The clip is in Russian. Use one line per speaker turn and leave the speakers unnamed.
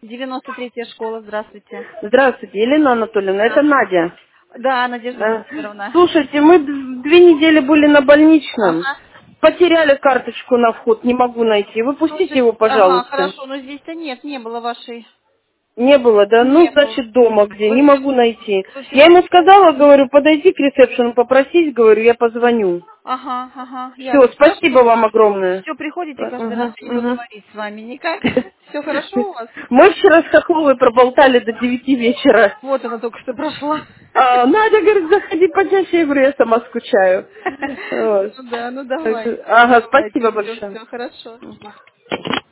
93-я школа, здравствуйте.
Здравствуйте, Елена Анатольевна, это
Здравствуйте.
Надя.
Да, Надежда
Э,
Владимировна.
Слушайте, мы 2 недели были на больничном.
Ага.
Потеряли карточку на вход, не могу найти. Выпустите его,
Слушайте, ага,
пожалуйста.
хорошо, но здесь-то нет, не было вашей.
Не было, да? Ну,
Не было.
значит, дома где,
Вы
не
мне,
могу найти.
слушайте,
Я ему сказала, говорю, подойди к ресепшену, попросись, говорю, я позвоню.
ага,
Все,
ясно.
спасибо вам огромное.
Все, приходите каждый раз
Ага,
и
ага.
поговорить с вами. Никак? Все хорошо у вас?
Мы вчера с Хохловой проболтали до 9 вечера.
Вот она только что прошла.
Надя говорит, заходи почаще, я говорю, я сама скучаю. Вот.
Ну да, ну
Так
давай.
что, ага,
Давайте,
спасибо
все,
большое.
все хорошо.